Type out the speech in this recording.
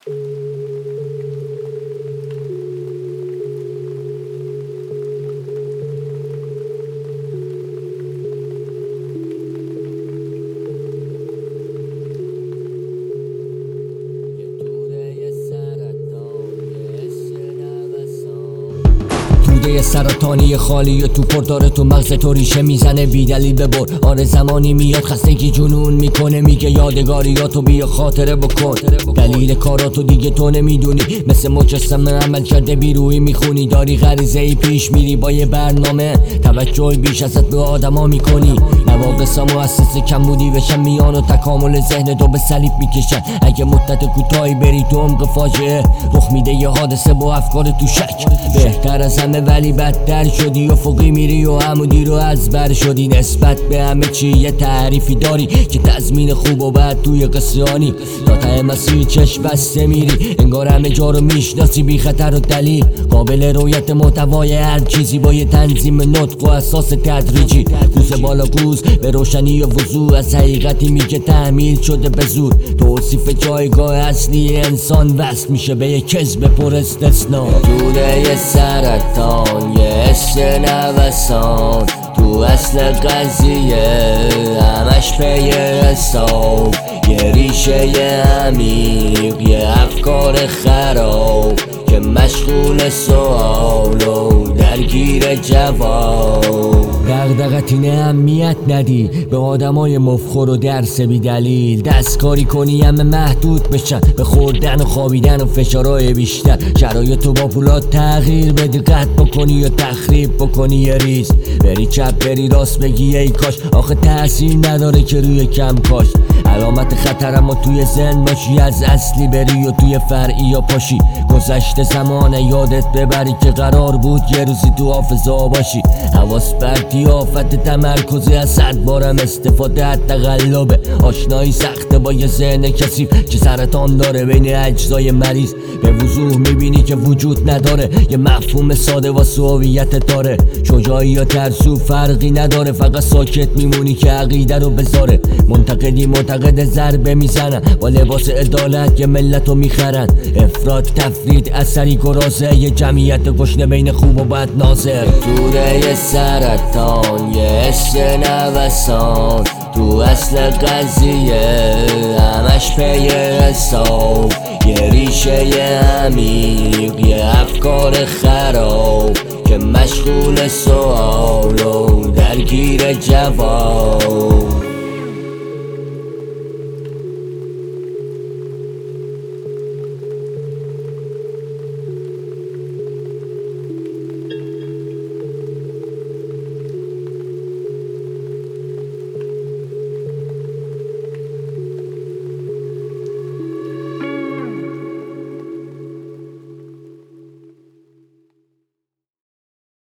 توده سرطانی خالی و تو پرداره تو مغز تو ریشه میزنه بیدلیل ببر. آره زمانی میاد خستگی جنون میکنه میگه یادگاریاتو بیا خاطره بکن. دلیل کاراتو دیگه تو نمیدونی، مثل مجسمه عمل کرده بیرویی میخونی. داری غریزه ای پیش میری با یه برنامه، توجه بیش ازت به آدما میکنی. نواقصا مؤسس کم بودی بشن میان و تکامل ذهن تو به صلیب میکشن. اگه مدت کوتاهی بری تو عمق فاجعه، رخ میده یه حادثه با افکار تو شک. بهتر از همه ولی بدتر شدی، افقی میری و عمودی رو از بر شدی. نسبت به همه چی یه تعریفی داری که تضمین خوب و بد توی قصه‌انی. تا ته مسیر چشم بسته میری، انگار همه جا رو میشناسی بی خطر و دلیل. قابل رویت محتوای هر چیزی با یه تنظیم نطق و اساس تدریجی. گوز بالا گوز به روشنی و وضوح از حقیقتی میگه تحمیل شده به زور. توصیف جایگاه اصلی انسان وصل میشه به یه کذب پر استثنا. توده سرطان یه حس نوسان، تو اصل قضیه همش پی حساب. یه ریشه عمیق، یه افکار خراب که مشغول سوال و درگیر جواب. دغدغت اینه اهمیت ندی به آدمای مفخور و درس بی دلیل. دستکاری کنی همه محدود بشن به خوردن و خوابیدن و فشارهای بیشتر. شرایطو با پولاد تغییر بدی، قطع بکنی یا تخریب بکنی یه ریز. بری چپ بری راست بگی ای کاش، آخه تأثیر نداره که روی کم کاش. علامت خطر اما توی ذهن باشی، از اصلی بری و توی فرعی یا پاشی. گذشته زمانه یادت ببری که قرار بود یه روزی تو حافظه باشی. حواس برتی آفت تمرکزی، از 100 بارم استفاده از تقلبه. آشنایی سخته با یه ذهن کثیف که سرطان داره بین اجزای مریض. به وضوح میبینی که وجود نداره یه مفهوم ساده واسه هویت داره. شجاعی یا ترسو فرقی نداره، فقط ساکت میمونی که عقیده رو بذاره. منتقدی معتقد ضربه میزنن، با لباس عدالت یه ملتو میخرن. افراد تفرید اثری گرازه، یه جمعیت گشنه بین خوب و بد ناظر. توده سرطان یه حس نوسان، تو اصل قضیه همش پی حساب. یه ریشه عمیق، یه افکار خراب که مشغول سوال و درگیر جواب.